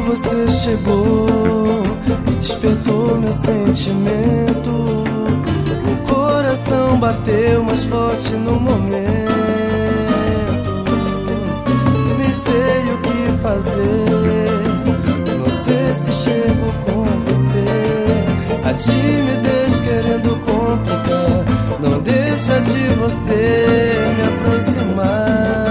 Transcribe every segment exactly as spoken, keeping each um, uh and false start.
você chegou e despertou meu sentimento, o coração bateu mais forte no momento. Nem sei o que fazer, não sei se chego com você. A timidez querendo complicar, não deixa de você me aproximar.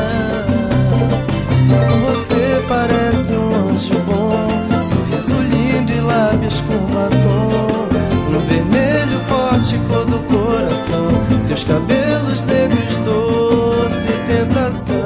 Você parece um anjo bom, sorriso lindo e lábios com batom, um vermelho forte cor do coração, seus cabelos negros doce tentação.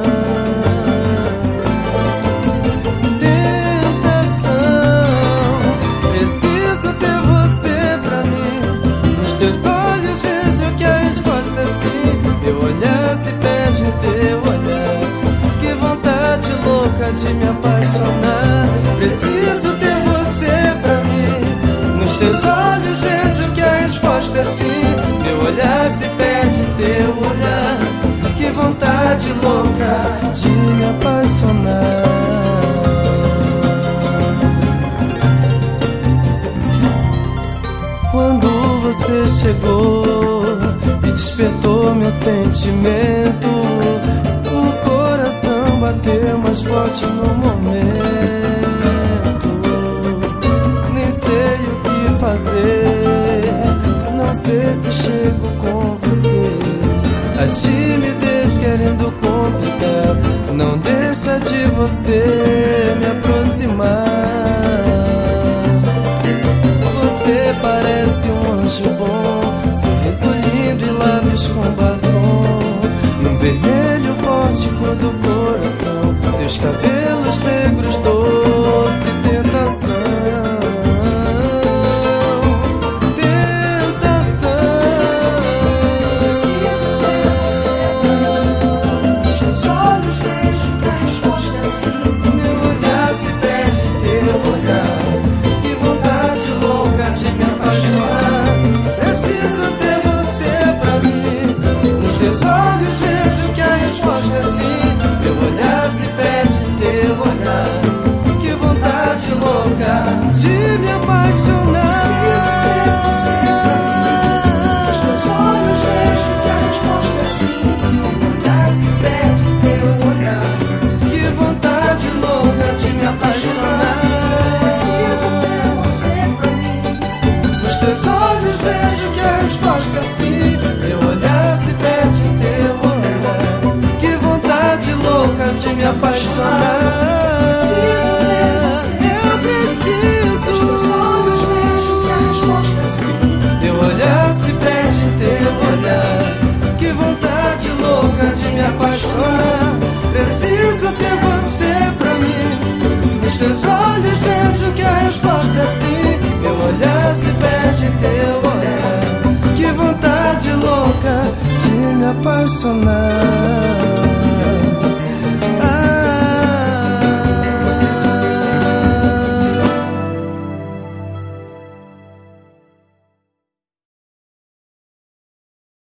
Tentação, preciso ter você pra mim. Nos teus olhos vejo que a resposta é sim. Meu olhar se perde em teu olhar, que vontade louca de me apaixonar. Preciso ter você pra mim. Nos teus olhos vejo que a resposta é sim. Meu olhar se perde em teu olhar, que vontade louca de me apaixonar. Quando você chegou e despertou meu sentimento, o coração bateu mais forte no momento. Nem sei o que fazer, não sei se chego com você. A timidez querendo complicar, não deixa de você me aproximar. Você parece um anjo bom, sorriso lindo e lábios com batom, num vermelho forte cor do coração, seus cabelos negros doce tentação. Tentação, preciso ter você. Nos teus olhos vejo que a resposta é sim. meu olhar se perde em teu olhar, que vontade louca de me apaixonar. Preciso ter você pra mim. Nos teus olhos vejo que a resposta é sim. Meu olhar se perde em teu olhar, que vontade louca de me apaixonar. Preciso ter você pra mim. Nos teus olhos vejo que a resposta é sim. Meu olhar se perde em teu olhar, Que vontade louca de me apaixonar. preciso ter você pra mim. Nos teus olhos vejo que a resposta é sim. Meu olhar se perde em teu olhar, que vontade louca de me apaixonar. Preciso ter você. Eu preciso. Nos teus olhos vejo que a resposta é sim. Meu olhar se perde em teu olhar, que vontade louca de me apaixonar. Preciso ter você pra mim. Nos teus olhos vejo que a resposta é sim. Meu olhar se perde em teu olhar, que vontade louca de me apaixonar.